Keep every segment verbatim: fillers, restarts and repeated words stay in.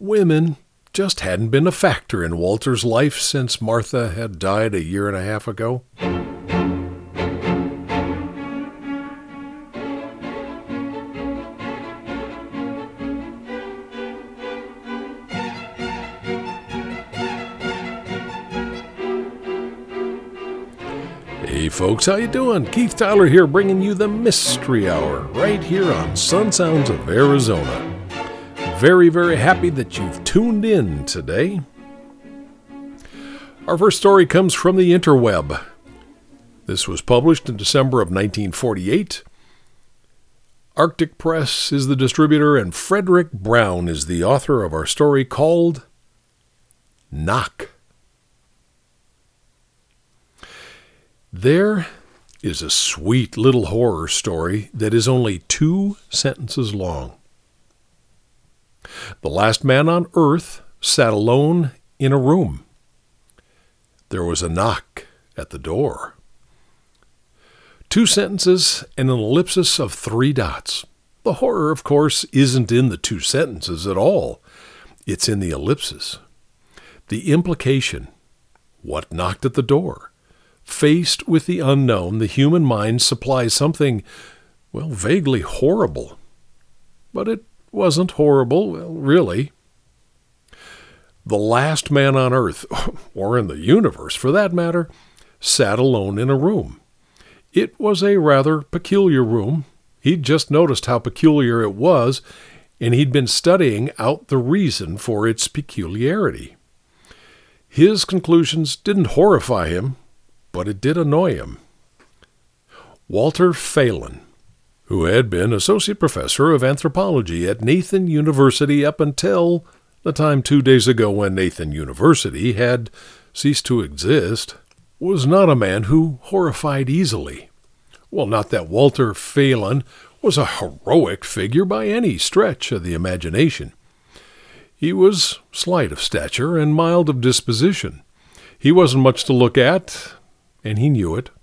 Women just hadn't been a factor in Walter's life since Martha had died a year and a half ago. Hey folks, how you doing? Keith Tyler here, bringing you the Mystery Hour right here on Sun Sounds of Arizona. Very, very happy that you've tuned in today. Our first story comes from the interweb. This was published in December of nineteen forty-eight. Arctic Press is the distributor, and Frederick Brown is the author of our story called Knock. There is a sweet little horror story that is only two sentences long. The last man on earth sat alone in a room. There was a knock at the door. Two sentences and an ellipsis of three dots. The horror, of course, isn't in the two sentences at all. It's in the ellipses. The implication, what knocked at the door? Faced with the unknown, the human mind supplies something, well, vaguely horrible. But it wasn't horrible, well, really. The last man on earth, or in the universe for that matter, sat alone in a room. It was a rather peculiar room. He'd just noticed how peculiar it was, and he'd been studying out the reason for its peculiarity. His conclusions didn't horrify him, but it did annoy him. Walter Phelan, who had been associate professor of anthropology at Nathan University up until the time two days ago when Nathan University had ceased to exist, was not a man who horrified easily. Well, not that Walter Phelan was a heroic figure by any stretch of the imagination. He was slight of stature and mild of disposition. He wasn't much to look at, and he knew it.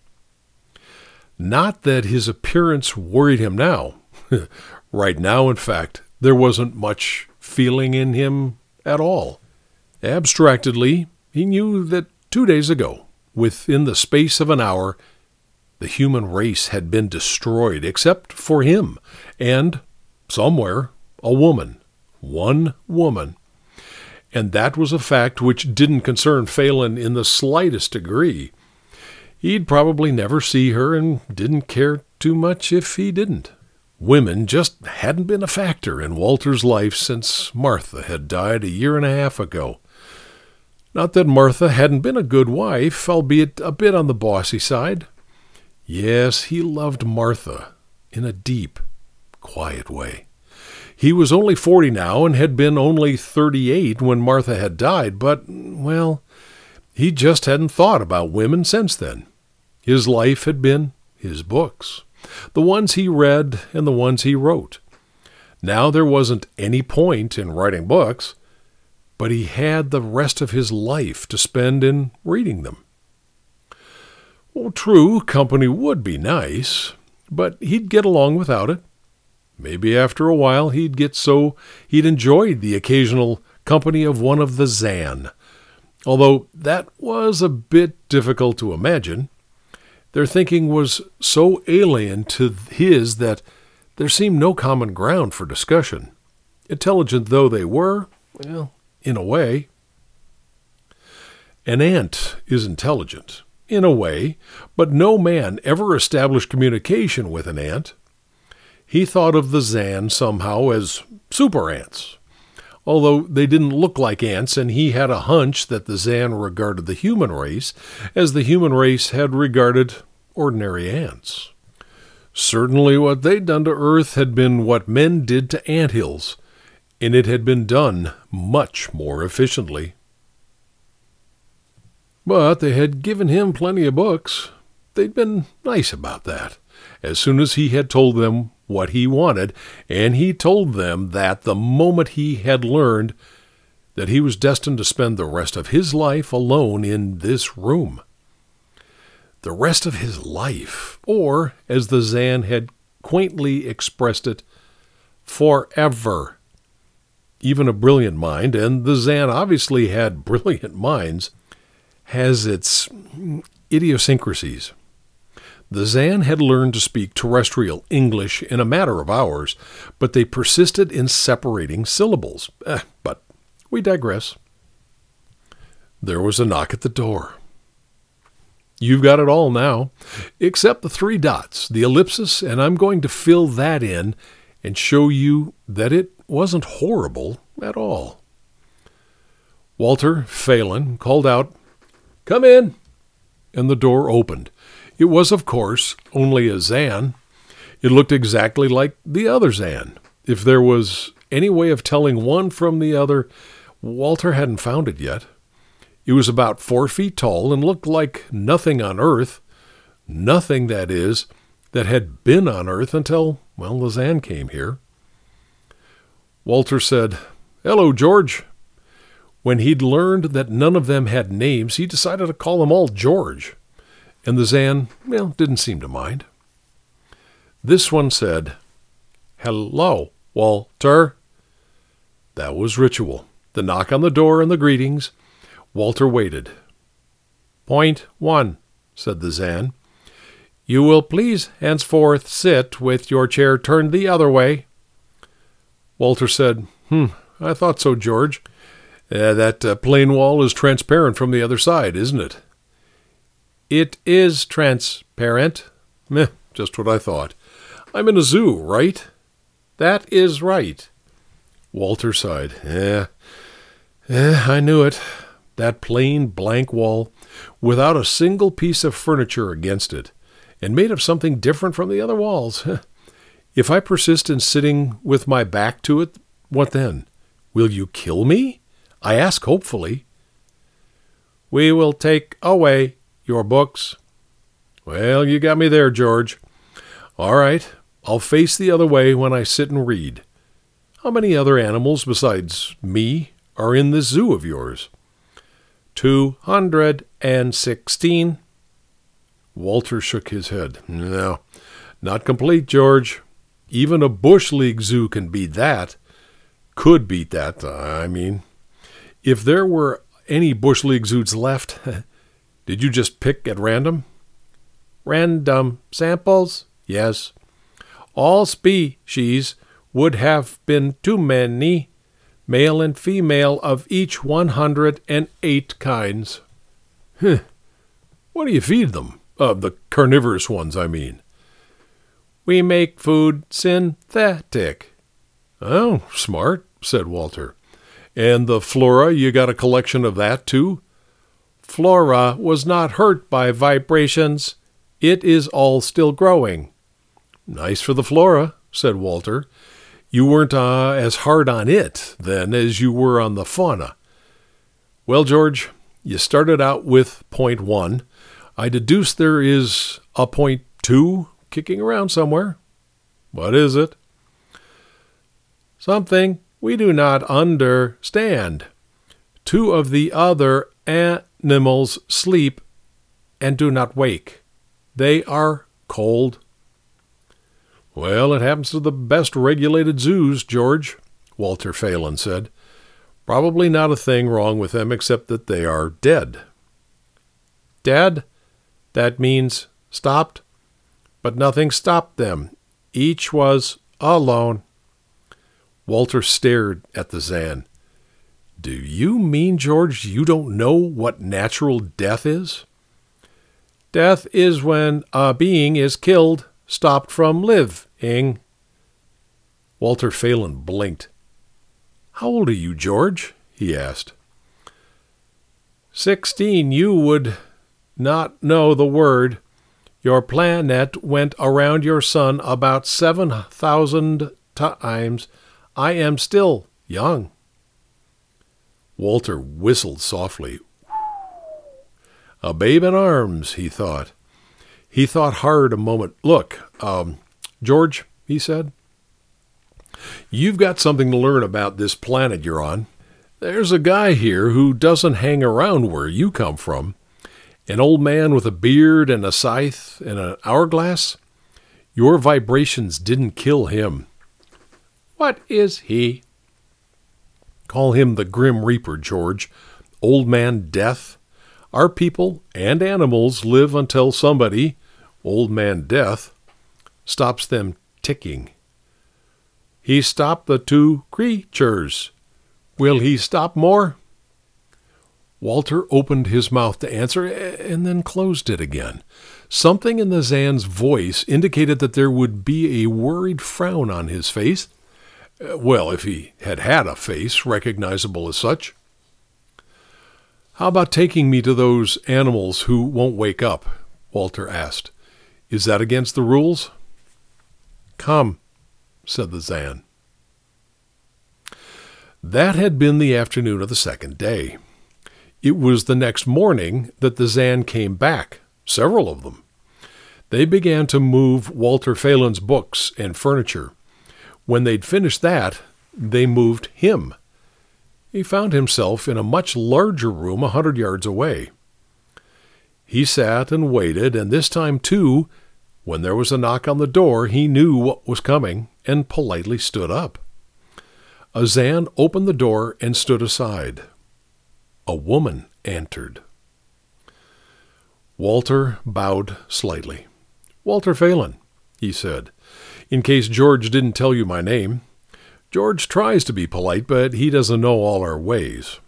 Not that his appearance worried him now. Right now, in fact, there wasn't much feeling in him at all. Abstractedly, he knew that two days ago, within the space of an hour, the human race had been destroyed, except for him, and, somewhere, a woman. One woman. And that was a fact which didn't concern Phelan in the slightest degree. He'd probably never see her and didn't care too much if he didn't. Women just hadn't been a factor in Walter's life since Martha had died a year and a half ago. Not that Martha hadn't been a good wife, albeit a bit on the bossy side. Yes, he loved Martha in a deep, quiet way. He was only forty now and had been only thirty-eight when Martha had died, but, well, he just hadn't thought about women since then. His life had been his books, the ones he read and the ones he wrote. Now there wasn't any point in writing books, but he had the rest of his life to spend in reading them. Well, true, company would be nice, but he'd get along without it. Maybe after a while he'd get so he'd enjoyed the occasional company of one of the Zan, although that was a bit difficult to imagine. Their thinking was so alien to his that there seemed no common ground for discussion. Intelligent though they were, well, in a way. An ant is intelligent, in a way, but no man ever established communication with an ant. He thought of the Zan somehow as super ants, although they didn't look like ants, and he had a hunch that the Zan regarded the human race as the human race had regarded ordinary ants. Certainly what they'd done to Earth had been what men did to anthills, and it had been done much more efficiently. But they had given him plenty of books. They'd been nice about that, as soon as he had told them what he wanted, and he told them that the moment he had learned that he was destined to spend the rest of his life alone in this room. The rest of his life, or, as the Zan had quaintly expressed it, forever. even a brilliant mind, and the Zan obviously had brilliant minds, has its idiosyncrasies. The Zan had learned to speak terrestrial English in a matter of hours, but they persisted in separating syllables. Eh, but we digress. There was a knock at the door. You've got it all now, except the three dots, the ellipsis, and I'm going to fill that in and show you that it wasn't horrible at all. Walter Phelan called out, "Come in," and the door opened. It was, of course, only a Zan. It looked exactly like the other Zan. If there was any way of telling one from the other, Walter hadn't found it yet. It was about four feet tall and looked like nothing on Earth. Nothing, that is, that had been on Earth until, well, the Zan came here. Walter said, "Hello, George." When he'd learned that none of them had names, he decided to call them all George. And the Zan, well, didn't seem to mind. This one said, "Hello, Walter." That was ritual. The knock on the door and the greetings. Walter waited. "Point one," said the Zan. "You will please henceforth sit with your chair turned the other way." Walter said, Hmm, I thought so, George. Uh, that uh, plain wall is transparent from the other side, isn't it?" "It is transparent." Meh, just what I thought. I'm in a zoo, right?" "That is right." Walter sighed. Eh, eh, I knew it. That plain blank wall, without a single piece of furniture against it, and made of something different from the other walls. If I persist in sitting with my back to it, what then? Will you kill me? I ask hopefully. "We will take away your books." "Well, you got me there, George. All right, I'll face the other way when I sit and read. How many other animals besides me are in this zoo of yours?" Two hundred and sixteen. Walter shook his head. "No, not complete, George. Even a Bush League zoo can beat that. Could beat that, I mean. If there were any Bush League zoos left, did you just pick at random?" "Random samples? Yes. All species would have been too many, male and female of each one hundred and eight kinds." Huh. What do you feed them? Uh, the carnivorous ones, I mean. "We make food synthetic." "Oh, smart," said Walter. "And the flora, you got a collection of that, too?" "Flora was not hurt by vibrations. It is all still growing." "Nice for the flora," said Walter. "You weren't uh, as hard on it, then, as you were on the fauna. Well, George, you started out with point one. I deduce there is a point two kicking around somewhere. What is it?" "Something we do not understand. Two of the other animals sleep and do not wake. They are cold." "Well, it happens to the best regulated zoos, George," Walter Phelan said. "Probably not a thing wrong with them except that they are dead." "Dead? That means stopped? But nothing stopped them. Each was alone." Walter stared at the Zan. "Do you mean, George, you don't know what natural death is?" "Death is when a being is killed, stopped from living." Walter Phelan blinked. "How old are you, George?" he asked. Sixteen. You would not know the word. Your planet went around your sun about seven thousand times. I am still young." Walter whistled softly. A babe in arms, he thought. He thought hard a moment. "Look, um, George," he said, "you've got something to learn about this planet you're on. There's a guy here who doesn't hang around where you come from. An old man with a beard and a scythe and an hourglass. Your vibrations didn't kill him." "What is he?" Call him the Grim Reaper, George. Old Man Death. Our people and animals live until somebody, Old Man Death, stops them ticking. He stopped the two creatures. Will he stop more? Walter opened his mouth to answer and then closed it again. Something in the Zan's voice indicated that there would be a worried frown on his face. Well, if he had had a face recognizable as such. How about taking me to those animals who won't wake up? Walter asked. Is that against the rules? Come, said the Zan. That had been the afternoon of the second day. It was the next morning that the Zan came back, several of them. They began to move Walter Phelan's books and furniture. When they'd finished that, they moved him. He found himself in a much larger room a hundred yards away. He sat and waited, and this time, too, when there was a knock on the door, he knew what was coming and politely stood up. A Zan opened the door and stood aside. A woman entered. Walter bowed slightly. Walter Phelan, he said, in case George didn't tell you my name. George tries to be polite, but he doesn't know all our ways.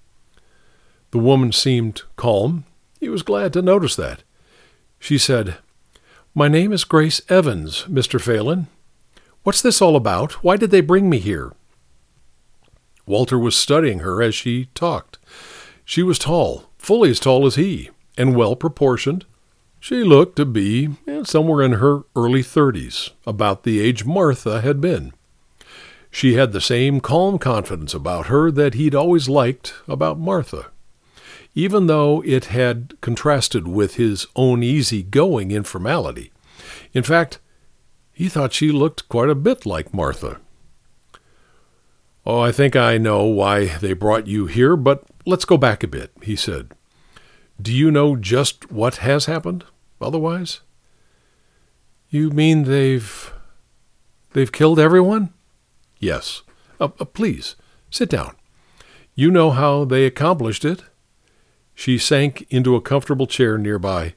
The woman seemed calm. He was glad to notice that. She said, My name is Grace Evans, Mister Phelan. What's this all about? Why did they bring me here? Walter was studying her as she talked. She was tall, fully as tall as he, and well-proportioned. She looked to be eh, somewhere in her early thirties, about the age Martha had been. She had the same calm confidence about her that he'd always liked about Martha, even though it had contrasted with his own easy-going informality. In fact, he thought she looked quite a bit like Martha. Oh, I think I know why they brought you here, but let's go back a bit, he said. Do you know just what has happened, otherwise? You mean they've... they've killed everyone? Yes. Uh, uh, please, sit down. You know how they accomplished it? She sank into a comfortable chair nearby.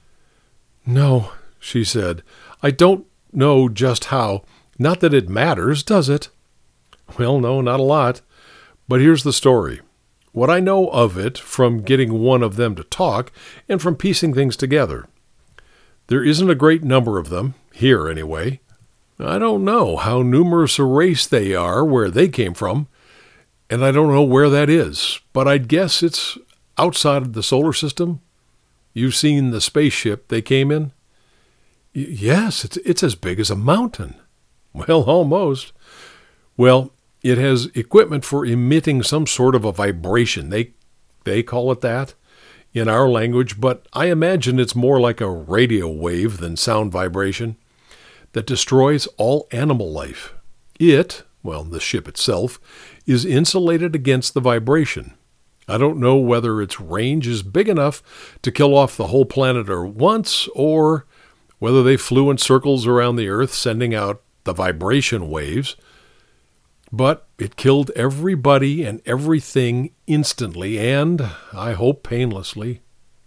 No, she said. I don't know just how. Not that it matters, does it? Well, no, not a lot. But here's the story. What I know of it from getting one of them to talk and from piecing things together. There isn't a great number of them, here anyway. I don't know how numerous a race they are where they came from, and I don't know where that is, but I'd guess it's outside of the solar system. You've seen the spaceship they came in? Y- yes, it's, it's as big as a mountain. Well, almost. Well, it has equipment for emitting some sort of a vibration. They they call it that in our language, but I imagine it's more like a radio wave than sound vibration that destroys all animal life. It, well, the ship itself, is insulated against the vibration. I don't know whether its range is big enough to kill off the whole planet at once, or whether they flew in circles around the Earth sending out the vibration waves. But it killed everybody and everything instantly, and, I hope, painlessly.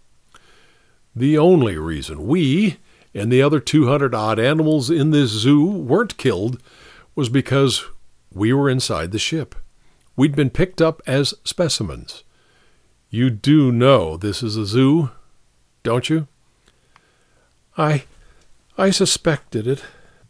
The only reason we and the other two hundred odd animals in this zoo weren't killed was because we were inside the ship. We'd been picked up as specimens. You do know this is a zoo, don't you? I, I suspected it.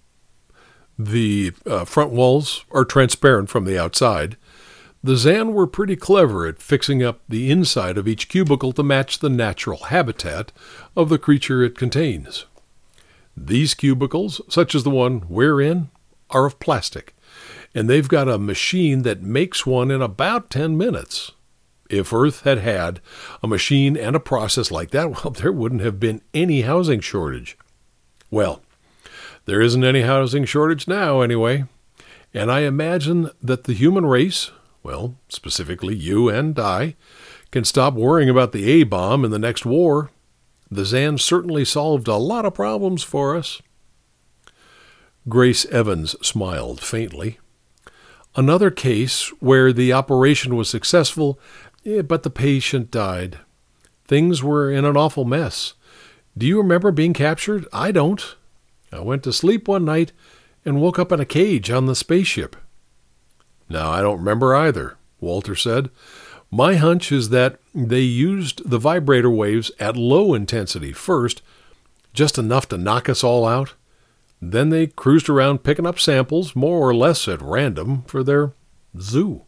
The uh, front walls are transparent from the outside. The Zan were pretty clever at fixing up the inside of each cubicle to match the natural habitat of the creature it contains. These cubicles, such as the one we're in, are of plastic, and they've got a machine that makes one in about ten minutes. If Earth had had a machine and a process like that, well, there wouldn't have been any housing shortage. Well, there isn't any housing shortage now, anyway, and I imagine that the human race, well, specifically you and I, can stop worrying about the A-bomb in the next war. The Zan certainly solved a lot of problems for us. Grace Evans smiled faintly. Another case where the operation was successful, eh, but the patient died. Things were in an awful mess. Do you remember being captured? I don't. I went to sleep one night and woke up in a cage on the spaceship. No, I don't remember either, Walter said. My hunch is that they used the vibrator waves at low intensity first, just enough to knock us all out. Then they cruised around picking up samples, more or less at random, for their zoo.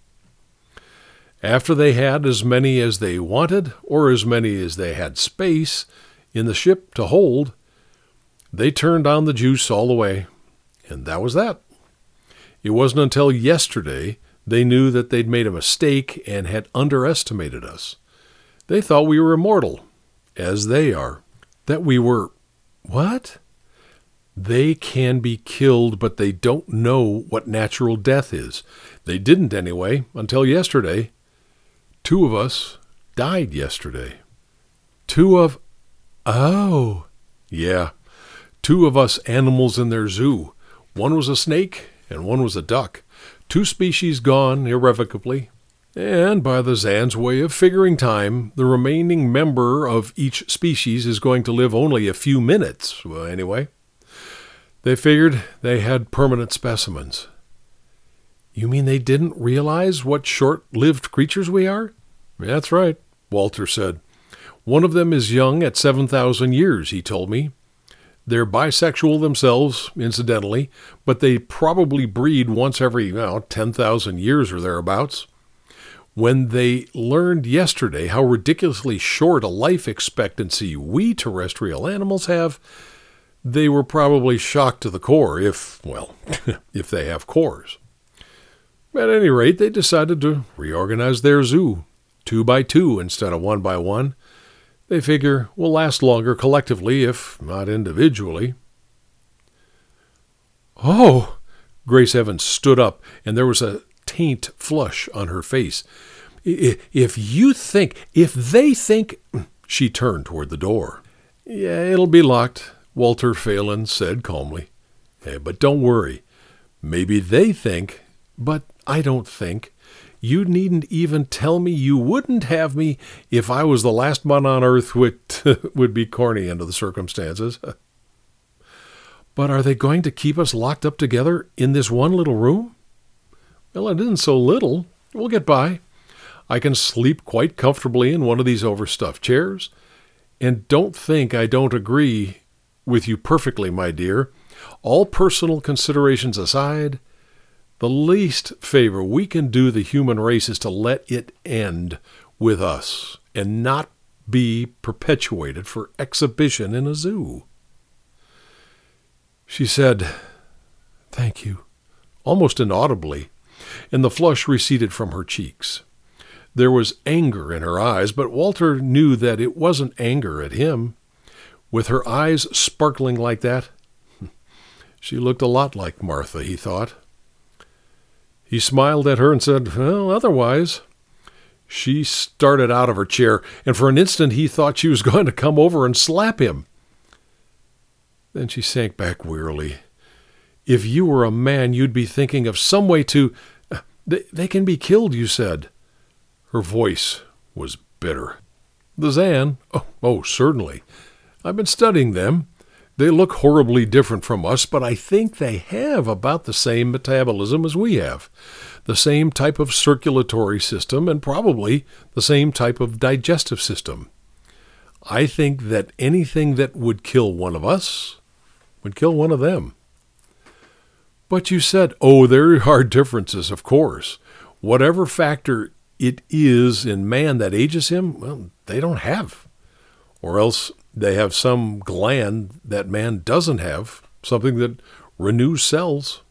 After they had as many as they wanted, or as many as they had space in the ship to hold, they turned on the juice all the way. And that was that. It wasn't until yesterday they knew that they'd made a mistake and had underestimated us. They thought we were immortal, as they are. That we were... What? They can be killed, but they don't know what natural death is. They didn't anyway, until yesterday. Two of us died yesterday. Two of... Oh. Yeah. Two of us animals in their zoo. One was a snake and one was a duck. Two species gone irrevocably. And by the Zan's way of figuring time, the remaining member of each species is going to live only a few minutes. Well, anyway, they figured they had permanent specimens. You mean they didn't realize what short-lived creatures we are? That's right, Walter said. One of them is young at seven thousand years, he told me. They're bisexual themselves, incidentally, but they probably breed once every, well, ten thousand years or thereabouts. When they learned yesterday how ridiculously short a life expectancy we terrestrial animals have, they were probably shocked to the core, if, well, if they have cores. At any rate, they decided to reorganize their zoo, two by two instead of one by one. They figure we'll last longer collectively, if not individually. Oh! Grace Evans stood up, and there was a taint flush on her face. If you think, if they think... She turned toward the door. Yeah, it'll be locked, Walter Phelan said calmly. Hey, but don't worry. Maybe they think, but I don't think. You needn't even tell me you wouldn't have me if I was the last man on earth, which would be corny under the circumstances. But are they going to keep us locked up together in this one little room? Well, it isn't so little. We'll get by. I can sleep quite comfortably in one of these overstuffed chairs. And don't think I don't agree with you perfectly, my dear. All personal considerations aside, the least favor we can do the human race is to let it end with us and not be perpetuated for exhibition in a zoo. She said, "Thank you," almost inaudibly, and the flush receded from her cheeks. There was anger in her eyes, but Walter knew that it wasn't anger at him. With her eyes sparkling like that, she looked a lot like Martha, he thought. He smiled at her and said, well, otherwise. She started out of her chair, and for an instant he thought she was going to come over and slap him. Then she sank back wearily. If you were a man, you'd be thinking of some way to... They, they can be killed, you said. Her voice was bitter. The Zan? Oh, oh, certainly. I've been studying them. They look horribly different from us, but I think they have about the same metabolism as we have, the same type of circulatory system, and probably the same type of digestive system. I think that anything that would kill one of us would kill one of them. But you said, oh, there are differences, of course. Whatever factor it is in man that ages him, well, they don't have. Or else they have some gland that man doesn't have, something that renews cells.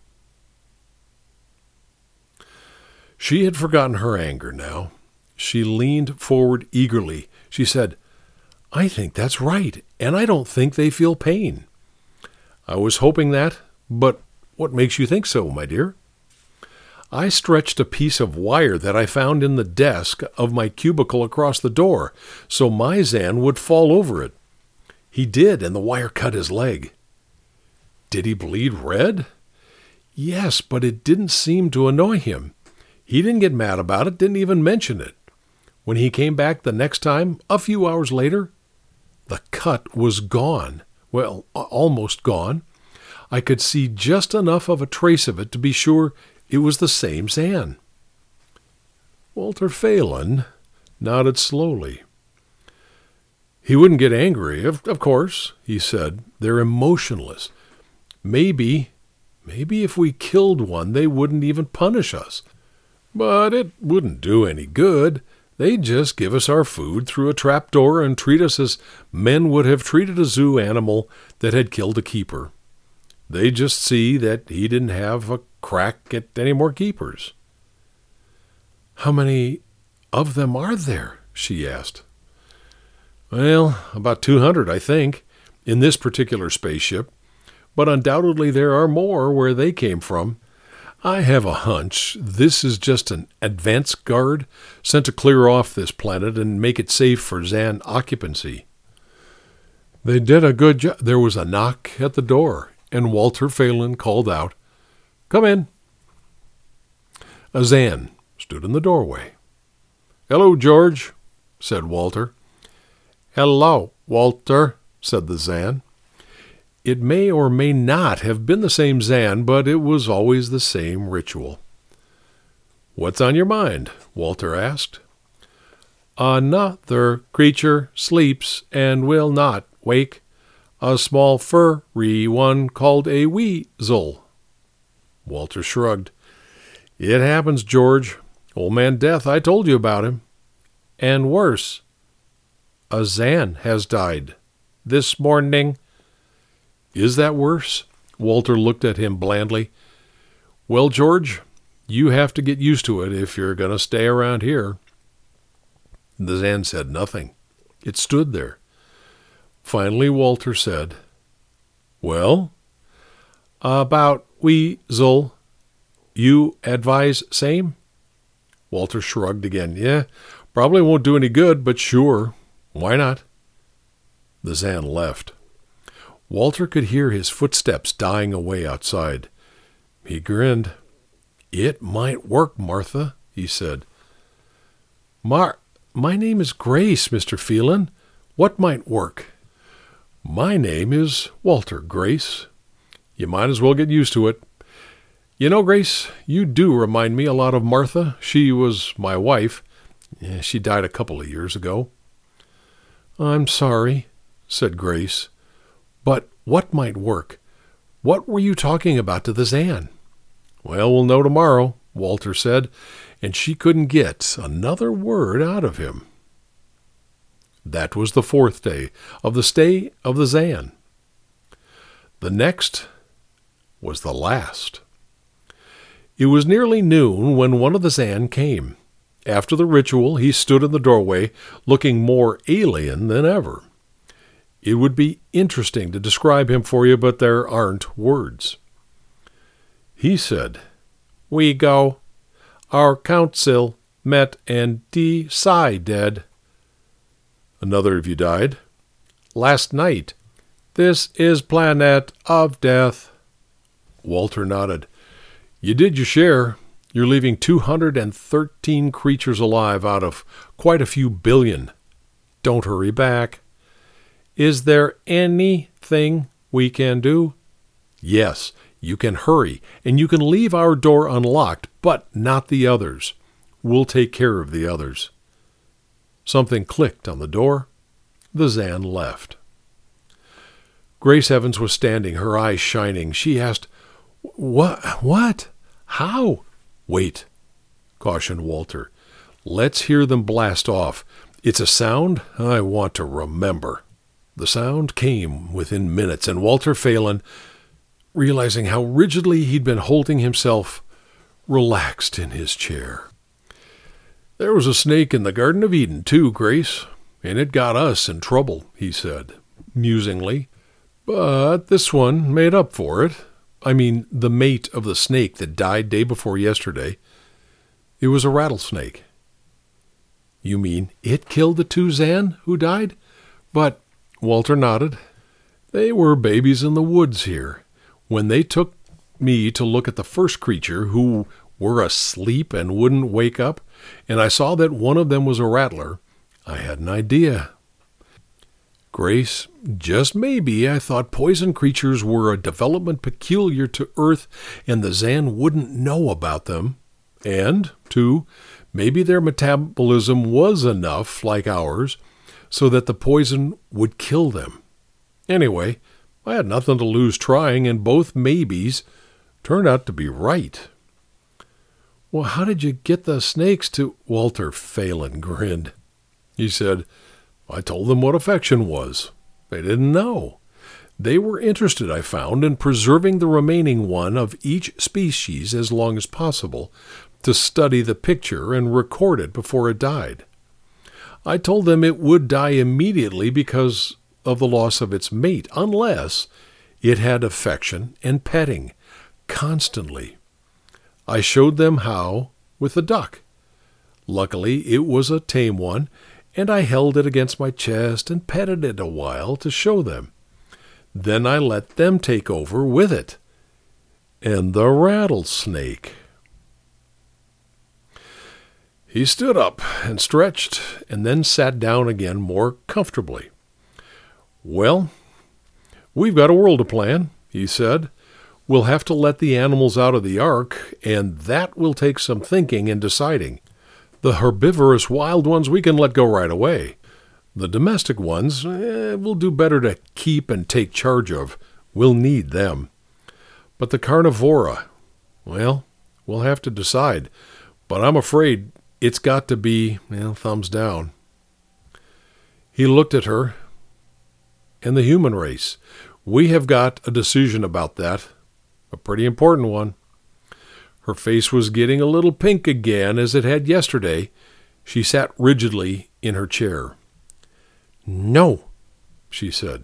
She had forgotten her anger now. She leaned forward eagerly. She said, I think that's right, and I don't think they feel pain. I was hoping that, but what makes you think so, my dear? I stretched a piece of wire that I found in the desk of my cubicle across the door, so my Zan would fall over it. He did, and the wire cut his leg. Did he bleed red? Yes, but it didn't seem to annoy him. He didn't get mad about it, didn't even mention it. When he came back the next time, a few hours later, the cut was gone. Well, almost gone. I could see just enough of a trace of it to be sure it was the same Zan. Walter Phelan nodded slowly. He wouldn't get angry, of, of course, he said. They're emotionless. Maybe, maybe if we killed one, they wouldn't even punish us. But it wouldn't do any good. They'd just give us our food through a trapdoor and treat us as men would have treated a zoo animal that had killed a keeper. They'd just see that he didn't have a crack at any more keepers. How many of them are there? She asked. Well, about two hundred, I think, in this particular spaceship, but undoubtedly there are more where they came from. I have a hunch this is just an advance guard sent to clear off this planet and make it safe for Zan occupancy. They did a good job. There was a knock at the door, and Walter Phelan called out, "Come in." A Zan stood in the doorway. "Hello, George," said Walter. "Hello, Walter," said the Zan. It may or may not have been the same Zan, but it was always the same ritual. "What's on your mind?" Walter asked. "Another creature sleeps and will not wake. A small furry one called a weasel." Walter shrugged. "It happens, George. Old Man Death, I told you about him. And worse, a Zan has died this morning." "Is that worse?" Walter looked at him blandly. "Well, George, you have to get used to it if you're going to stay around here." The Zan said nothing. It stood there. Finally, Walter said, "Well?" "About weasel. You advise same?" Walter shrugged again. "Yeah, probably won't do any good, but sure. Why not?" The Zan left. Walter could hear his footsteps dying away outside. He grinned. "It might work, Martha," he said. Mar, my name is Grace, Mister Phelan. What might work?" "My name is Walter, Grace. You might as well get used to it. You know, Grace, you do remind me a lot of Martha. She was my wife. She died a couple of years ago." "I'm sorry," said Grace. "But what might work? What were you talking about to the Zan?" "Well, we'll know tomorrow," Walter said, and she couldn't get another word out of him. That was the fourth day of the stay of the Zan. The next was the last. It was nearly noon when one of the Zan came. After the ritual, he stood in the doorway, looking more alien than ever. It would be interesting to describe him for you, but there aren't words. He said, "We go. Our council met and decided." "Another of you died?" "Last night. This is planet of death." Walter nodded. "You did your share. You're leaving two hundred thirteen creatures alive out of quite a few billion. Don't hurry back." "Is there anything we can do?" "Yes, you can hurry, and you can leave our door unlocked, but not the others. We'll take care of the others." Something clicked on the door. The Zan left. Grace Evans was standing, her eyes shining. She asked, What? What? How?" "Wait," cautioned Walter. "Let's hear them blast off. It's a sound I want to remember." The sound came within minutes, and Walter Phelan, realizing how rigidly he'd been holding himself, relaxed in his chair. "There was a snake in the Garden of Eden, too, Grace, and it got us in trouble," he said, musingly. "But this one made up for it. I mean, the mate of the snake that died day before yesterday. It was a rattlesnake." "You mean it killed the two Zan who died? But..." Walter nodded. "They were babies in the woods here. When they took me to look at the first creature, who were asleep and wouldn't wake up, and I saw that one of them was a rattler, I had an idea. Grace, just maybe I thought poison creatures were a development peculiar to Earth and the Zan wouldn't know about them. And, two, maybe their metabolism was enough, like ours, so that the poison would kill them. Anyway, I had nothing to lose trying, and both maybes turned out to be right. Well, how did you get the snakes to... Walter Phelan grinned. He said, I told them what affection was. They didn't know. They were interested, I found, in preserving the remaining one of each species as long as possible, to study the picture and record it before it died. I told them it would die immediately because of the loss of its mate, unless it had affection and petting, constantly. I showed them how with the duck. Luckily, it was a tame one, and I held it against my chest and petted it a while to show them. Then I let them take over with it. And the rattlesnake. He stood up and stretched, and then sat down again more comfortably. Well, we've got a world to plan, he said. We'll have to let the animals out of the ark, and that will take some thinking and deciding. The herbivorous wild ones we can let go right away. The domestic ones eh, will do better to keep and take charge of. We'll need them. But the carnivora, well, we'll have to decide. But I'm afraid it's got to be, well, thumbs down. He looked at her. And the human race. We have got a decision about that. A pretty important one. Her face was getting a little pink again, as it had yesterday. She sat rigidly in her chair. No, she said.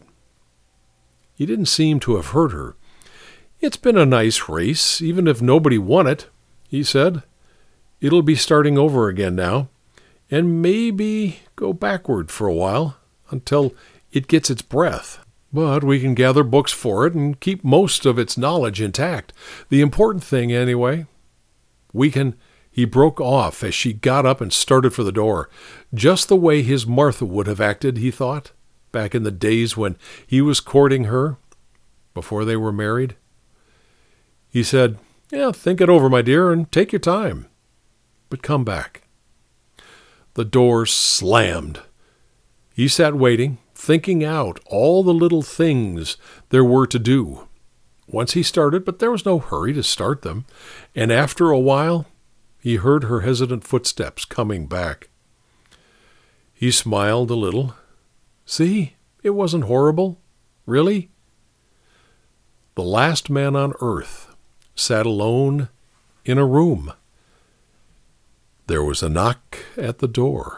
He didn't seem to have heard her. It's been a nice race, even if nobody won it, he said. It'll be starting over again now, and maybe go backward for a while, until it gets its breath. But we can gather books for it and keep most of its knowledge intact. The important thing, anyway. We can... He broke off as she got up and started for the door. Just the way his Martha would have acted, he thought, back in the days when he was courting her, before they were married. He said, yeah, think it over, my dear, and take your time. But come back. The door slammed. He sat waiting, thinking out all the little things there were to do. Once he started, but there was no hurry to start them, and after a while, he heard her hesitant footsteps coming back. He smiled a little. See, it wasn't horrible, really. The last man on earth sat alone in a room. There was a knock at the door.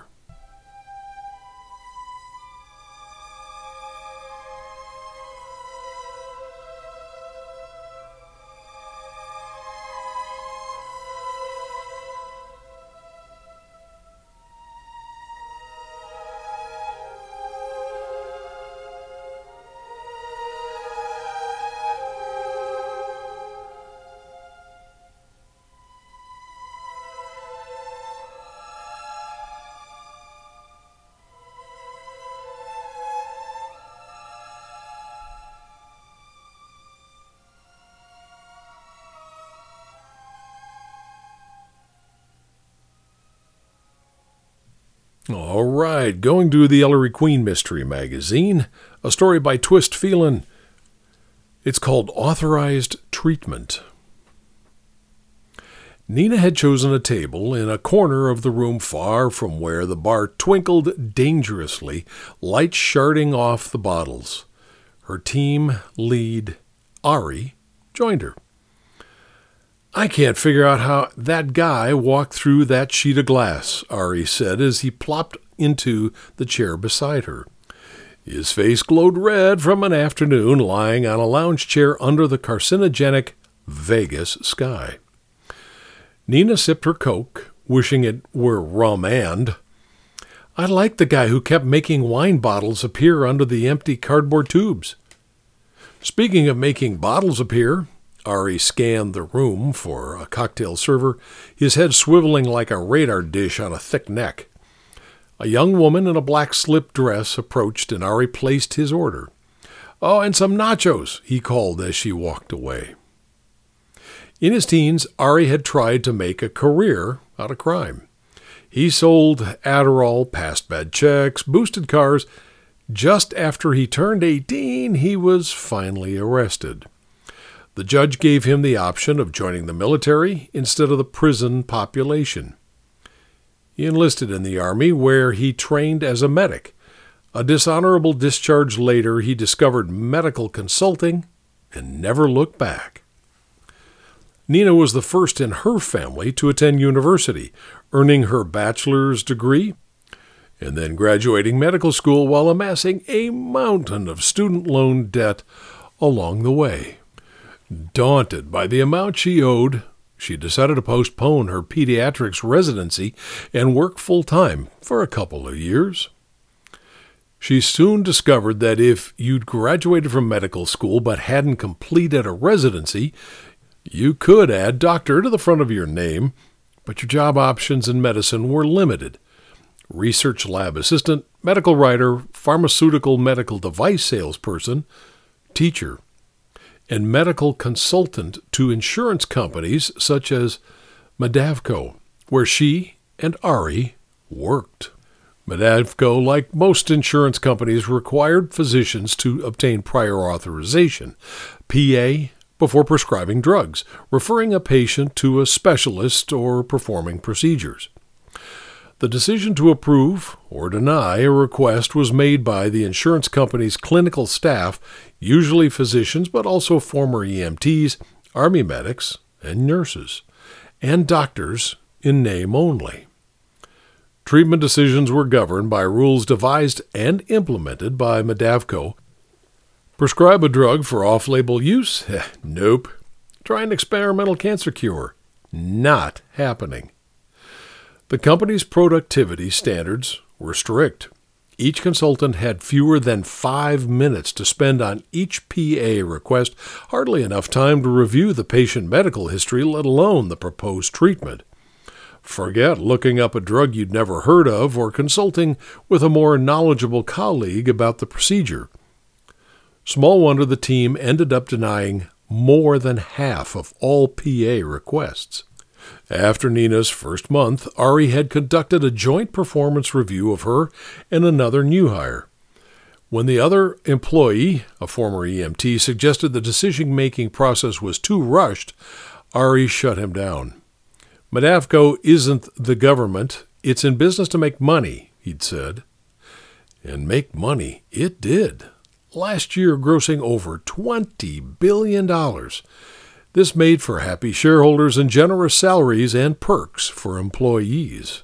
All right, going to the Ellery Queen Mystery Magazine, a story by Twist Phelan. It's called Authorized Treatment. Nina had chosen a table in a corner of the room far from where the bar twinkled dangerously, light sharding off the bottles. Her team lead, Ari, joined her. I can't figure out how that guy walked through that sheet of glass, Ari said as he plopped into the chair beside her. His face glowed red from an afternoon lying on a lounge chair under the carcinogenic Vegas sky. Nina sipped her Coke, wishing it were rum and... I liked the guy who kept making wine bottles appear under the empty cardboard tubes. Speaking of making bottles appear, Ari scanned the room for a cocktail server, his head swiveling like a radar dish on a thick neck. A young woman in a black slip dress approached, and Ari placed his order. "Oh, and some nachos," he called as she walked away. In his teens, Ari had tried to make a career out of crime. He sold Adderall, passed bad checks, boosted cars. Just after he turned eighteen, he was finally arrested. The judge gave him the option of joining the military instead of the prison population. He enlisted in the Army, where he trained as a medic. A dishonorable discharge later, he discovered medical consulting and never looked back. Nina was the first in her family to attend university, earning her bachelor's degree and then graduating medical school while amassing a mountain of student loan debt along the way. Daunted by the amount she owed, she decided to postpone her pediatrics residency and work full-time for a couple of years. She soon discovered that if you'd graduated from medical school but hadn't completed a residency, you could add doctor to the front of your name, but your job options in medicine were limited. Research lab assistant, medical writer, pharmaceutical medical device salesperson, teacher, and medical consultant to insurance companies such as Medavco, where she and Ari worked. Medavco, like most insurance companies, required physicians to obtain prior authorization, P A, before prescribing drugs, referring a patient to a specialist, or performing procedures. The decision to approve or deny a request was made by the insurance company's clinical staff, usually physicians but also former E M Ts, Army medics, and nurses, and doctors in name only. Treatment decisions were governed by rules devised and implemented by Medavco. Prescribe a drug for off-label use? Nope. Try an experimental cancer cure? Not happening. The company's productivity standards were strict. Each consultant had fewer than five minutes to spend on each P A request, hardly enough time to review the patient medical history, let alone the proposed treatment. Forget looking up a drug you'd never heard of or consulting with a more knowledgeable colleague about the procedure. Small wonder the team ended up denying more than half of all P A requests. After Nina's first month, Ari had conducted a joint performance review of her and another new hire. When the other employee, a former E M T, suggested the decision-making process was too rushed, Ari shut him down. Medavco isn't the government. It's in business to make money, he'd said. And make money it did. Last year grossing over twenty billion dollars. This made for happy shareholders and generous salaries and perks for employees.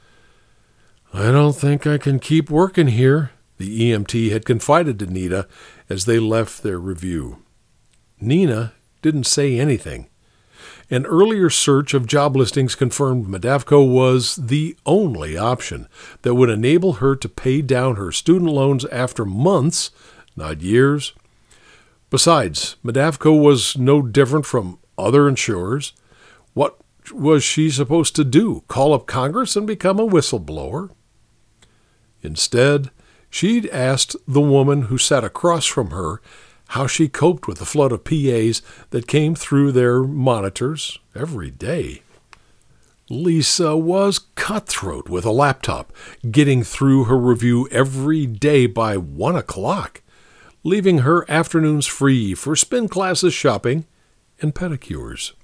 "I don't think I can keep working here," the E M T had confided to Nina as they left their review. Nina didn't say anything. An earlier search of job listings confirmed Medavco was the only option that would enable her to pay down her student loans after months, not years. Besides, Medavco was no different from other insurers. What was she supposed to do? Call up Congress and become a whistleblower? Instead, she'd asked the woman who sat across from her how she coped with the flood of P As that came through their monitors every day. Lisa was cutthroat with a laptop, getting through her review every day by one o'clock, leaving her afternoons free for spin classes, shopping, and pedicures.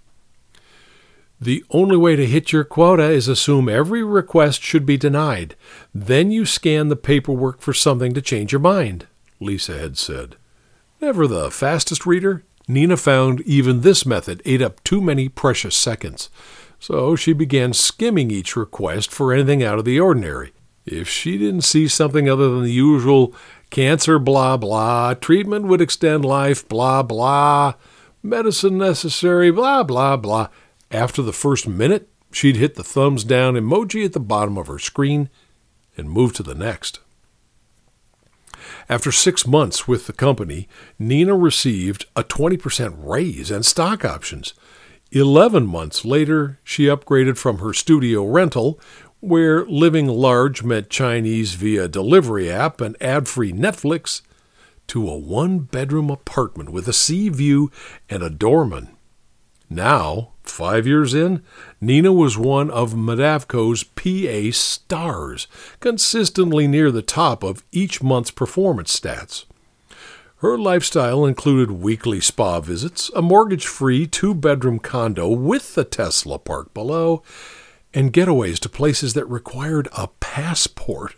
The only way to hit your quota is assume every request should be denied. Then you scan the paperwork for something to change your mind, Lisa had said. Never the fastest reader, Nina found even this method ate up too many precious seconds. So she began skimming each request for anything out of the ordinary. If she didn't see something other than the usual cancer blah blah, treatment would extend life blah blah, medicine necessary blah blah blah, after the first minute, she'd hit the thumbs down emoji at the bottom of her screen and move to the next. After six months with the company, Nina received a twenty percent raise and stock options. Eleven months later, she upgraded from her studio rental, where living large meant Chinese via delivery app and ad-free Netflix, to a one-bedroom apartment with a sea view and a doorman. Now, five years in, Nina was one of Medavco's P A stars, consistently near the top of each month's performance stats. Her lifestyle included weekly spa visits, a mortgage-free two-bedroom condo with the Tesla park below, and getaways to places that required a passport.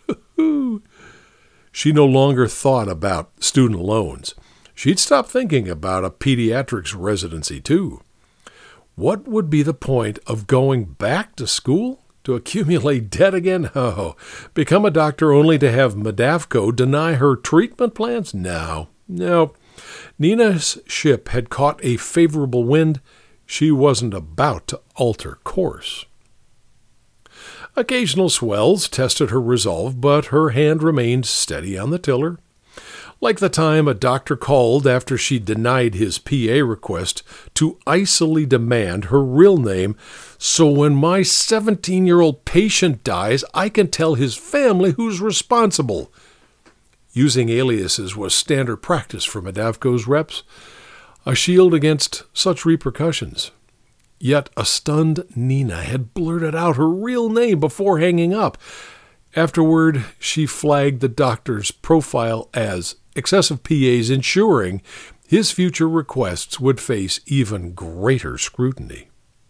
She no longer thought about student loans. She'd stopped thinking about a pediatrics residency, too. What would be the point of going back to school? To accumulate debt again? Oh, become a doctor only to have Medavco deny her treatment plans? No. No, Nina's ship had caught a favorable wind. She wasn't about to alter course. Occasional swells tested her resolve, but her hand remained steady on the tiller. Like the time a doctor called after she denied his P A request to icily demand her real name, so when my seventeen-year-old patient dies, I can tell his family who's responsible. Using aliases was standard practice for Medavco's reps, a shield against such repercussions. Yet a stunned Nina had blurted out her real name before hanging up. Afterward, she flagged the doctor's profile as excessive P As, ensuring his future requests would face even greater scrutiny.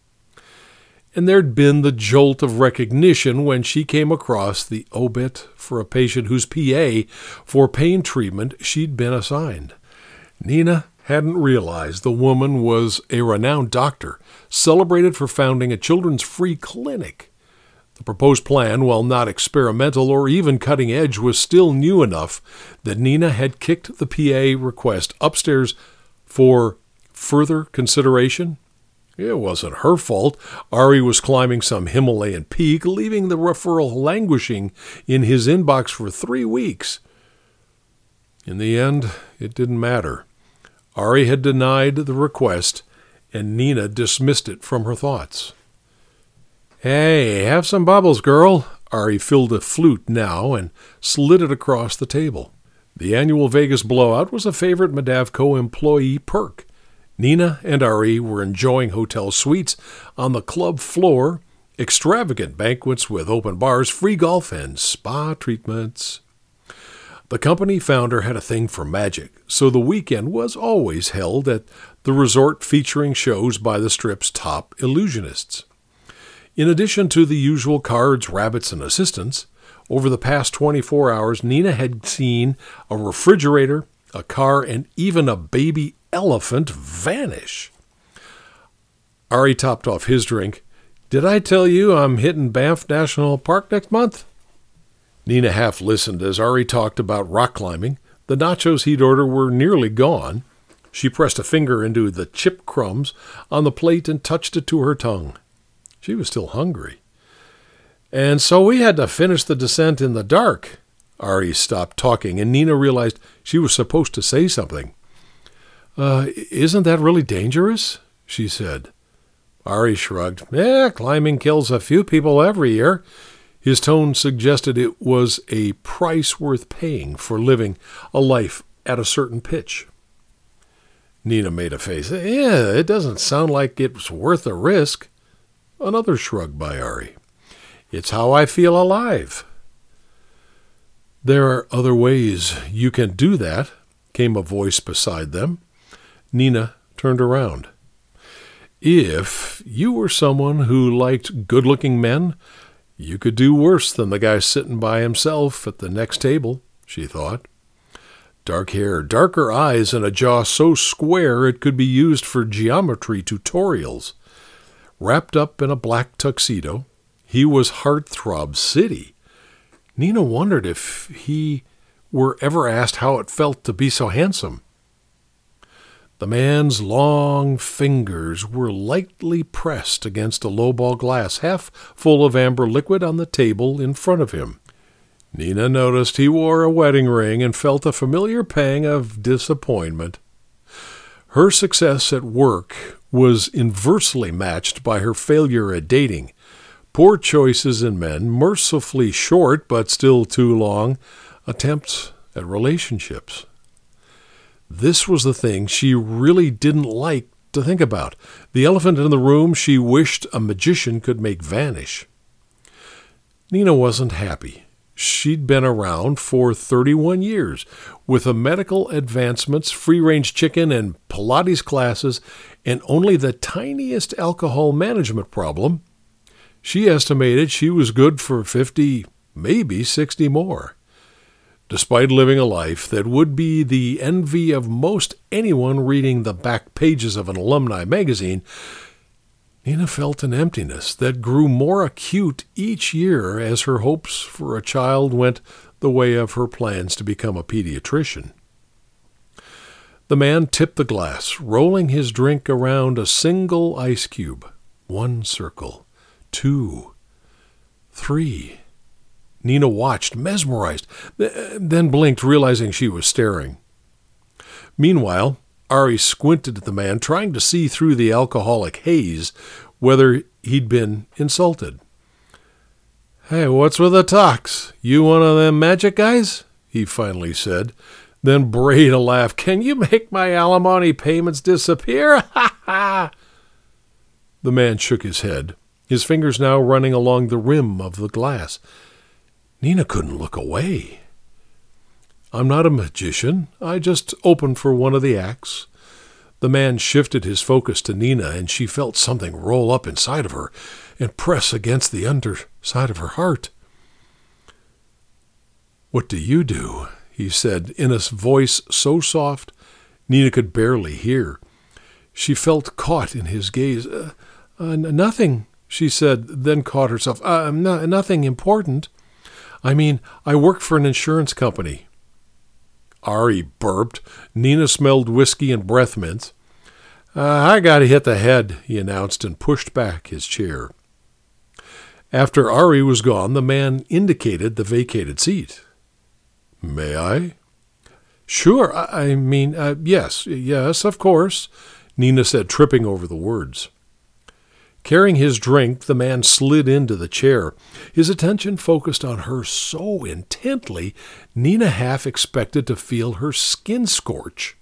And there'd been the jolt of recognition when she came across the obit for a patient whose P A for pain treatment she'd been assigned. Nina hadn't realized the woman was a renowned doctor, celebrated for founding a children's free clinic. The proposed plan, while not experimental or even cutting edge, was still new enough that Nina had kicked the P A request upstairs for further consideration. It wasn't her fault. Ari was climbing some Himalayan peak, leaving the referral languishing in his inbox for three weeks. In the end, it didn't matter. Ari had denied the request, and Nina dismissed it from her thoughts. "Hey, have some bubbles, girl." Ari filled a flute now and slid it across the table. The annual Vegas blowout was a favorite Medavco employee perk. Nina and Ari were enjoying hotel suites on the club floor, extravagant banquets with open bars, free golf, and spa treatments. The company founder had a thing for magic, so the weekend was always held at the resort, featuring shows by the Strip's top illusionists. In addition to the usual cards, rabbits, and assistants, over the past twenty-four hours, Nina had seen a refrigerator, a car, and even a baby elephant vanish. Ari topped off his drink. "Did I tell you I'm hitting Banff National Park next month?" Nina half listened as Ari talked about rock climbing. The nachos he'd ordered were nearly gone. She pressed a finger into the chip crumbs on the plate and touched it to her tongue. She was still hungry. "And so we had to finish the descent in the dark." Ari stopped talking, and Nina realized she was supposed to say something. Uh, isn't that really dangerous?" she said. Ari shrugged. "Eh, climbing kills a few people every year." His tone suggested it was a price worth paying for living a life at a certain pitch. Nina made a face. "Yeah, it doesn't sound like it's worth the risk." Another shrug by Ari. "It's how I feel alive." "There are other ways you can do that," came a voice beside them. Nina turned around. "If you were someone who liked good-looking men, you could do worse than the guy sitting by himself at the next table," she thought. Dark hair, darker eyes, and a jaw so square it could be used for geometry tutorials. Wrapped up in a black tuxedo, he was Heartthrob City. Nina wondered if he were ever asked how it felt to be so handsome. The man's long fingers were lightly pressed against a lowball glass half full of amber liquid on the table in front of him. Nina noticed he wore a wedding ring and felt a familiar pang of disappointment. Her success at work was inversely matched by her failure at dating. Poor choices in men, mercifully short but still too long, attempts at relationships. This was the thing she really didn't like to think about, the elephant in the room she wished a magician could make vanish. Nina wasn't happy. She'd been around for thirty-one years, with a medical advancements, free-range chicken, and Pilates classes, and only the tiniest alcohol management problem. She estimated she was good for fifty, maybe sixty more. Despite living a life that would be the envy of most anyone reading the back pages of an alumni magazine, Nina felt an emptiness that grew more acute each year as her hopes for a child went the way of her plans to become a pediatrician. The man tipped the glass, rolling his drink around a single ice cube. One circle, two, three. Nina watched, mesmerized, then blinked, realizing she was staring. Meanwhile, Ari squinted at the man, trying to see through the alcoholic haze whether he'd been insulted. "Hey, what's with the talks? You one of them magic guys?" he finally said, then brayed a laugh. "Can you make my alimony payments disappear? Ha ha!" The man shook his head, his fingers now running along the rim of the glass. Nina couldn't look away. "I'm not a magician. I just opened for one of the acts." The man shifted his focus to Nina, and she felt something roll up inside of her and press against the underside of her heart. "What do you do?" he said, in a voice so soft Nina could barely hear. She felt caught in his gaze. Uh, uh, "Nothing," she said, then caught herself. Uh, no, "nothing important. I mean, I work for an insurance company." Ari burped. Nina smelled whiskey and breath mints. Uh, "I gotta hit the head," he announced, and pushed back his chair. After Ari was gone, the man indicated the vacated seat. "May I?" "Sure, I, I mean, uh, yes, yes, of course," Nina said, tripping over the words. Carrying his drink, the man slid into the chair, his attention focused on her so intently, Nina half expected to feel her skin scorch.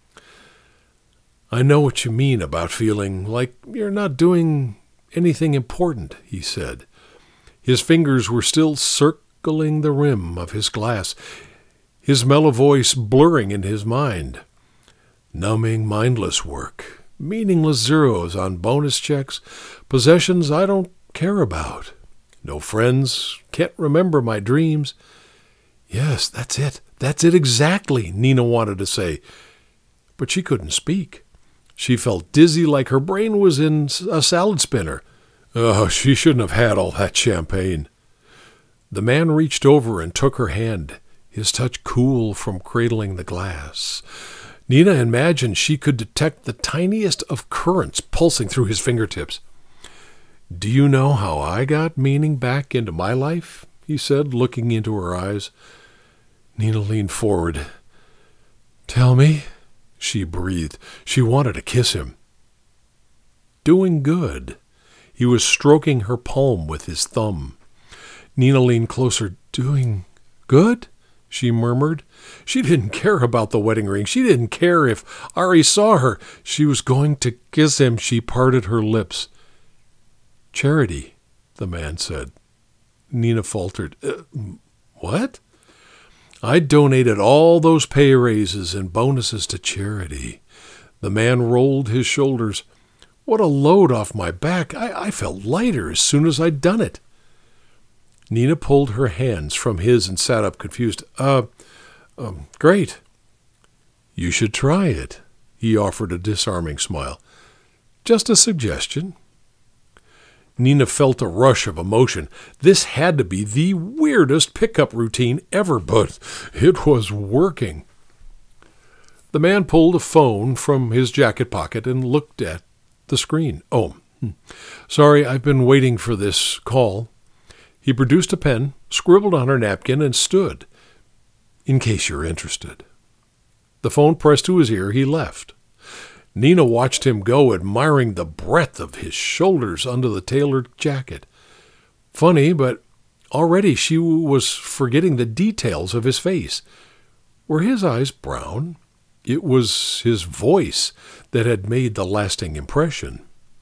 "I know what you mean about feeling like you're not doing anything important," he said. His fingers were still circling the rim of his glass, his mellow voice blurring in his mind. "Numbing, mindless work. Meaningless zeros on bonus checks, possessions I don't care about. No friends, can't remember my dreams." "Yes, that's it, that's it exactly," Nina wanted to say, but she couldn't speak. She felt dizzy, like her brain was in a salad spinner. Oh, she shouldn't have had all that champagne. The man reached over and took her hand, his touch cool from cradling the glass. Nina imagined she could detect the tiniest of currents pulsing through his fingertips. "Do you know how I got meaning back into my life?" he said, looking into her eyes. Nina leaned forward. "Tell me," she breathed. She wanted to kiss him. "Doing good." He was stroking her palm with his thumb. Nina leaned closer. "Doing good?" she murmured. She didn't care about the wedding ring. She didn't care if Ari saw her. She was going to kiss him. She parted her lips. "Charity," the man said. Nina faltered. Uh, what? "I donated all those pay raises and bonuses to charity." The man rolled his shoulders. What a load off my back. I, I felt lighter as soon as I'd done it. Nina pulled her hands from his and sat up confused. Uh, um, great. "You should try it," he offered a disarming smile. "Just a suggestion." Nina felt a rush of emotion. This had to be the weirdest pickup routine ever, but it was working. The man pulled a phone from his jacket pocket and looked at the screen. "Oh, sorry, I've been waiting for this call." He produced a pen, scribbled on her napkin, and stood. "In case you're interested." The phone pressed to his ear, he left. Nina watched him go, admiring the breadth of his shoulders under the tailored jacket. Funny, but already she was forgetting the details of his face. Were his eyes brown? It was his voice that had made the lasting impression.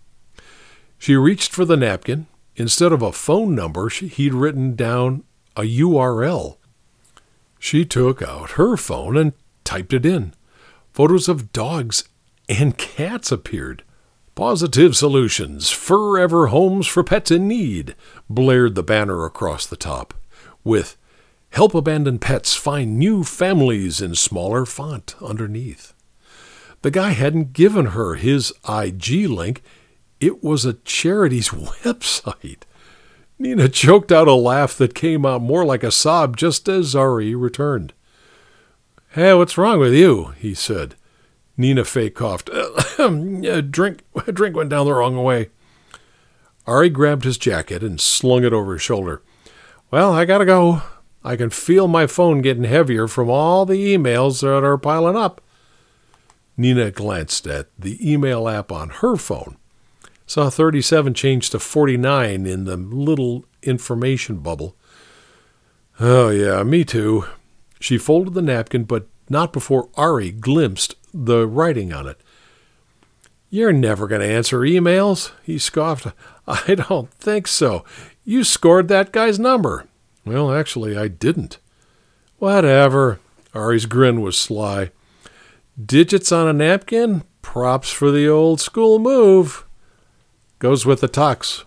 She reached for the napkin. Instead of a phone number, he'd written down a U R L. She took out her phone and typed it in. Photos of dogs and cats appeared. "Positive Solutions, Forever Homes for Pets in Need," blared the banner across the top, with "Help Abandoned Pets Find New Families" in smaller font underneath. The guy hadn't given her his I G link. It was a charity's website. Nina choked out a laugh that came out more like a sob just as Ari returned. "Hey, what's wrong with you?" he said. Nina fake coughed. A drink, a drink went down the wrong way. Ari grabbed his jacket and slung it over his shoulder. "Well, I gotta go. I can feel my phone getting heavier from all the emails that are piling up." Nina glanced at the email app on her phone, saw thirty-seven change to forty-nine in the little information bubble. "Oh, yeah, me too." She folded the napkin, but not before Ari glimpsed the writing on it. "You're never going to answer emails," he scoffed. "I don't think so. You scored that guy's number." "Well, actually, I didn't." "Whatever." Ari's grin was sly. "Digits on a napkin? Props for the old school move. Goes with the tux."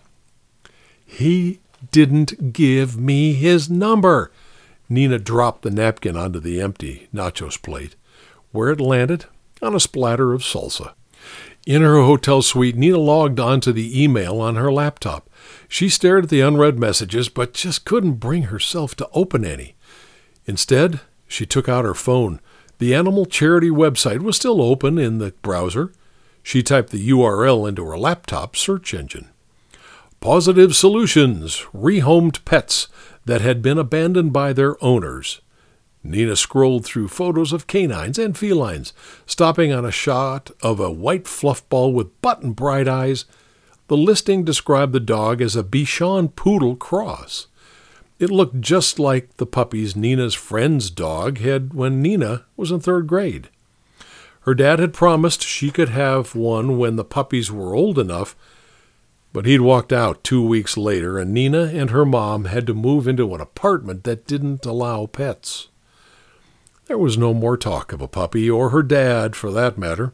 "He didn't give me his number." Nina dropped the napkin onto the empty nachos plate, where it landed on a splatter of salsa. In her hotel suite, Nina logged onto the email on her laptop. She stared at the unread messages, but just couldn't bring herself to open any. Instead, she took out her phone. The animal charity website was still open in the browser. She typed the U R L into her laptop search engine. Positive Solutions, rehomed pets that had been abandoned by their owners. Nina scrolled through photos of canines and felines, stopping on a shot of a white fluff ball with button-bright eyes. The listing described the dog as a Bichon Poodle cross. It looked just like the puppies Nina's friend's dog had when Nina was in third grade. Her dad had promised she could have one when the puppies were old enough, but he'd walked out two weeks later, and Nina and her mom had to move into an apartment that didn't allow pets. There was no more talk of a puppy, or her dad, for that matter.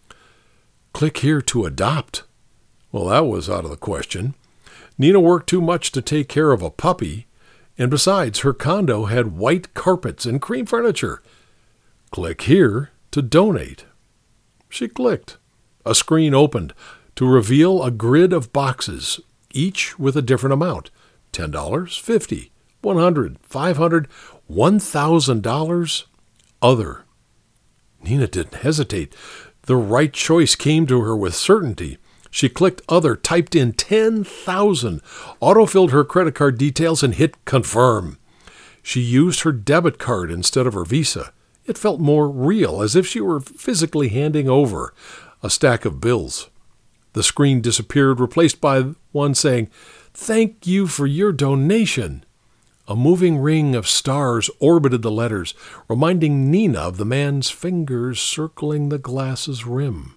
Click here to adopt. Well, that was out of the question. Nina worked too much to take care of a puppy, and besides, her condo had white carpets and cream furniture. Click here to donate. She clicked. A screen opened to reveal a grid of boxes, each with a different amount: ten dollars, fifty dollars, one hundred dollars, five hundred dollars, one thousand dollars, other. Nina didn't hesitate. The right choice came to her with certainty. She clicked other, typed in ten thousand dollars, autofilled her credit card details, and hit confirm. She used her debit card instead of her Visa. It felt more real, as if she were physically handing over a stack of bills. The screen disappeared, replaced by one saying, "Thank you for your donation." A moving ring of stars orbited the letters, reminding Nina of the man's fingers circling the glass's rim.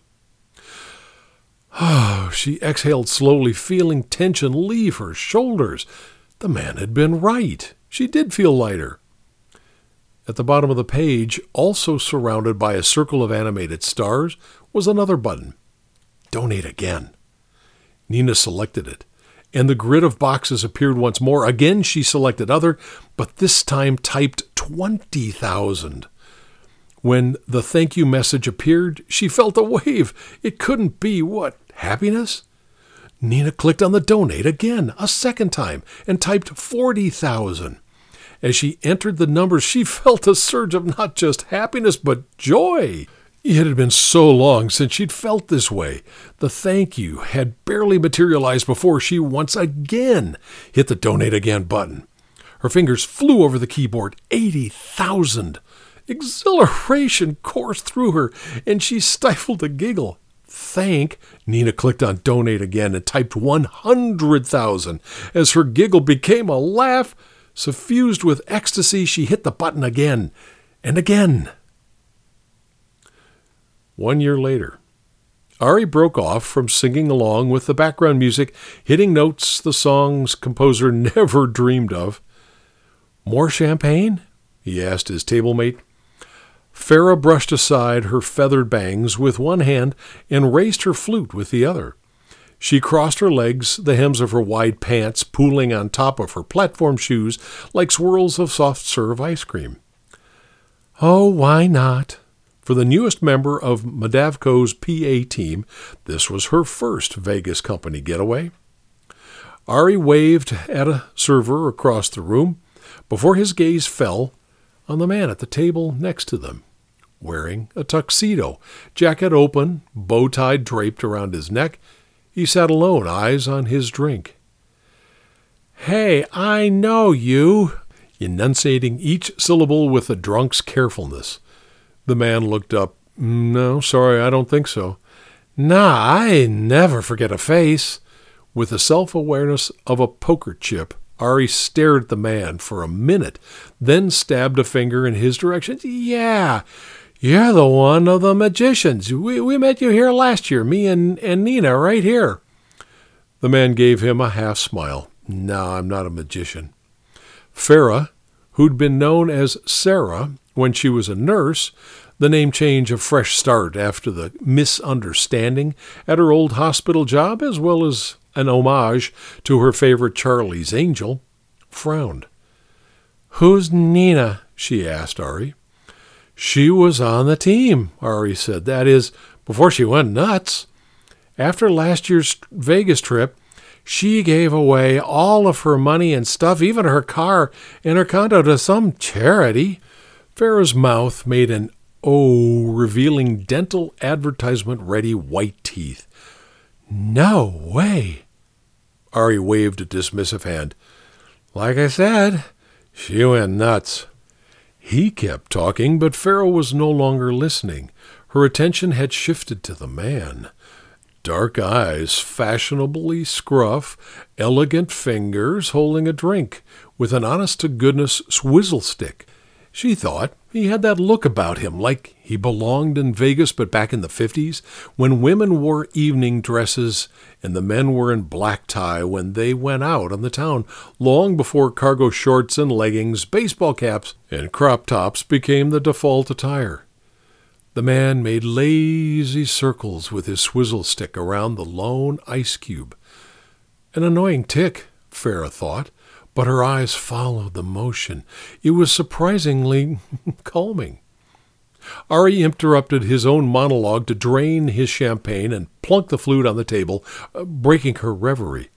Oh, she exhaled slowly, feeling tension leave her shoulders. The man had been right. She did feel lighter. At the bottom of the page, also surrounded by a circle of animated stars, was another button. Donate again. Nina selected it, and the grid of boxes appeared once more. Again she selected other, but this time typed twenty thousand. When the thank you message appeared, she felt a wave. It couldn't be. What, happiness? Nina clicked on the donate again, a second time, and typed forty thousand. As she entered the numbers, she felt a surge of not just happiness, but joy. It had been so long since she'd felt this way. The thank you had barely materialized before she once again hit the Donate Again button. Her fingers flew over the keyboard. eighty thousand. Exhilaration coursed through her, and she stifled a giggle. Thank. Nina clicked on Donate Again and typed one hundred thousand. As her giggle became a laugh, suffused with ecstasy, she hit the button again and again. One year later, Ari broke off from singing along with the background music, hitting notes the song's composer never dreamed of. "More champagne?" he asked his table-mate. Farah brushed aside her feathered bangs with one hand and raised her flute with the other. She crossed her legs, the hems of her wide pants pooling on top of her platform shoes like swirls of soft-serve ice cream. "Oh, why not?" For the newest member of Madavko's P A team, this was her first Vegas company getaway. Ari waved at a server across the room before his gaze fell on the man at the table next to them, wearing a tuxedo, jacket open, bow tie draped around his neck. He sat alone, eyes on his drink. "Hey, I know you," enunciating each syllable with a drunk's carefulness. The man looked up. "No, sorry, I don't think so." "Nah, I never forget a face." With the self-awareness of a poker chip, Ari stared at the man for a minute, then stabbed a finger in his direction. "Yeah, you're the one of the magicians. We we met you here last year, me and, and Nina, right here." The man gave him a half smile. "No, I'm not a magician." Farah, who'd been known as Sarah when she was a nurse, the name change a fresh start after the misunderstanding at her old hospital job, as well as an homage to her favorite Charlie's Angel, frowned. "Who's Nina?" she asked Ari. "She was on the team," Ari said. "That is, before she went nuts. After last year's Vegas trip, she gave away all of her money and stuff, even her car and her condo, to some charity." Farah's mouth made an O, revealing dental advertisement-ready white teeth. "No way." Ari waved a dismissive hand. "Like I said, she went nuts." He kept talking, but Farah was no longer listening. Her attention had shifted to the man. Dark eyes, fashionably scruff, elegant fingers holding a drink with an honest-to-goodness swizzle stick. She thought he had that look about him, like he belonged in Vegas but back in the fifties, when women wore evening dresses and the men were in black tie when they went out on the town, long before cargo shorts and leggings, baseball caps, and crop tops became the default attire. The man made lazy circles with his swizzle stick around the lone ice cube. An annoying tick, Farah thought, but her eyes followed the motion. It was surprisingly calming. Ari interrupted his own monologue to drain his champagne and plunk the flute on the table, uh, breaking her reverie.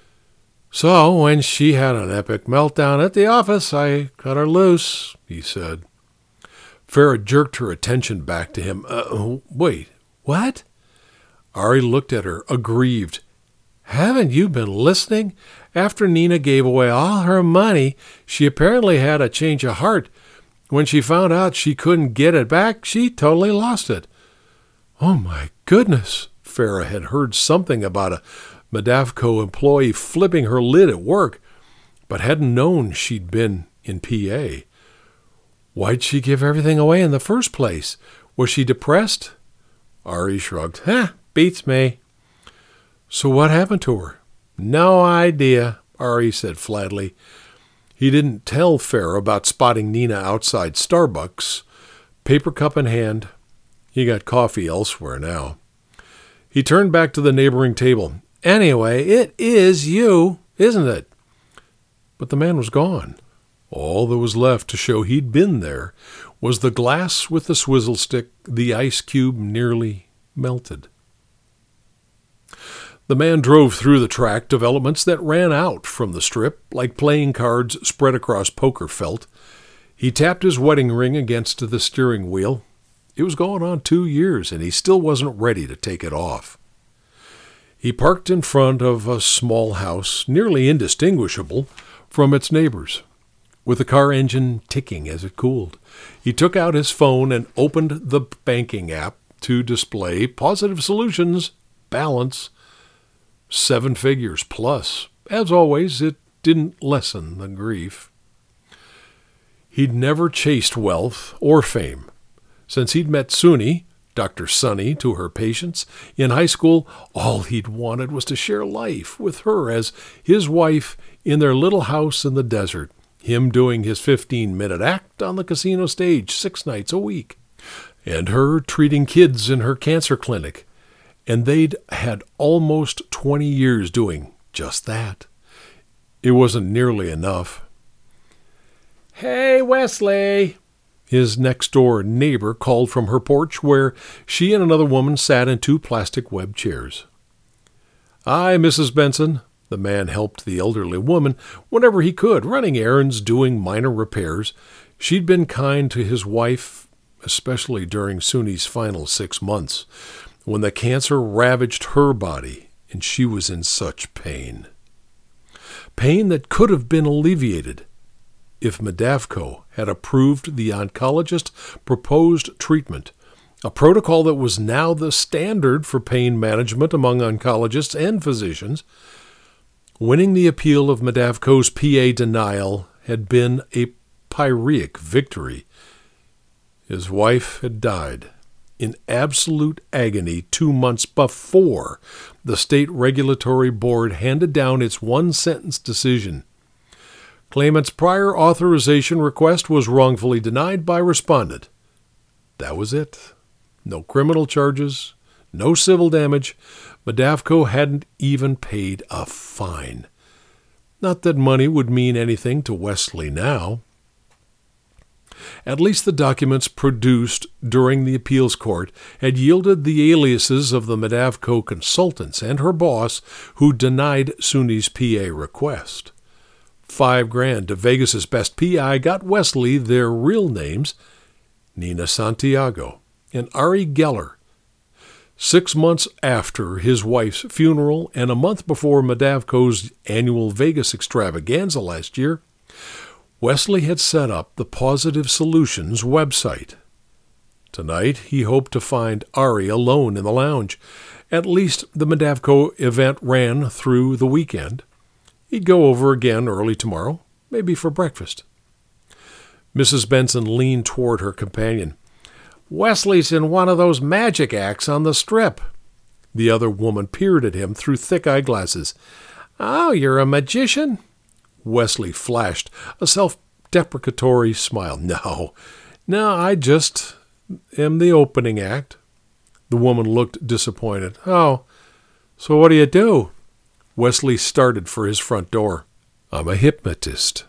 "So when she had an epic meltdown at the office, I cut her loose," he said. Farah jerked her attention back to him. Uh, wait, what? Ari looked at her, aggrieved. "Haven't you been listening? After Nina gave away all her money, she apparently had a change of heart. When she found out she couldn't get it back, she totally lost it." "Oh, my goodness." Farah had heard something about a Madavko employee flipping her lid at work, but hadn't known she'd been in P A. "Why'd she give everything away in the first place? Was she depressed?" Ari shrugged. "Huh, beats me." "So what happened to her?" "No idea," Ari said flatly. He didn't tell Farah about spotting Nina outside Starbucks, paper cup in hand. He got coffee elsewhere now. He turned back to the neighboring table. "Anyway, it is you, isn't it?" But the man was gone. All that was left to show he'd been there was the glass with the swizzle stick, the ice cube nearly melted. The man drove through the track developments that ran out from the strip, like playing cards spread across poker felt. He tapped his wedding ring against the steering wheel. It was going on two years, and he still wasn't ready to take it off. He parked in front of a small house, nearly indistinguishable from its neighbors, with the car engine ticking as it cooled. He took out his phone and opened the banking app to display Positive Solutions balance seven figures plus. As always, it didn't lessen the grief. He'd never chased wealth or fame. Since he'd met Suni, Doctor Sunny to her patients, in high school, all he'd wanted was to share life with her as his wife in their little house in the desert, him doing his fifteen-minute act on the casino stage six nights a week, and her treating kids in her cancer clinic. And they'd had almost twenty years doing just that. It wasn't nearly enough. "Hey, Wesley," his next-door neighbor called from her porch, where she and another woman sat in two plastic web chairs. "Hi, Missus Benson." The man helped the elderly woman whenever he could, running errands, doing minor repairs. She'd been kind to his wife, especially during Suni's final six months, when the cancer ravaged her body and she was in such pain. Pain that could have been alleviated if Medavco had approved the oncologist proposed treatment, a protocol that was now the standard for pain management among oncologists and physicians. Winning the appeal of Medavco's P A denial had been a Pyrrhic victory. His wife had died in absolute agony two months before the state regulatory board handed down its one-sentence decision. Claimant's prior authorization request was wrongfully denied by respondent. That was it. No criminal charges, no civil damage. Medavco hadn't even paid a fine. Not that money would mean anything to Wesley now. At least the documents produced during the appeals court had yielded the aliases of the Medavco consultants and her boss who denied Suni's P A request. Five grand to Vegas's best P I got Wesley their real names, Nina Santiago and Ari Geller. Six months after his wife's funeral and a month before Medavco's annual Vegas extravaganza last year, Wesley had set up the Positive Solutions website. Tonight, he hoped to find Ari alone in the lounge. At least the Medavco event ran through the weekend. He'd go over again early tomorrow, maybe for breakfast. Missus Benson leaned toward her companion. "Wesley's in one of those magic acts on the Strip." The other woman peered at him through thick eyeglasses. "Oh, you're a magician?" Wesley flashed a self-deprecatory smile. No, no, I just am the opening act." The woman looked disappointed. "Oh, so what do you do?" Wesley started for his front door. "I'm a hypnotist,"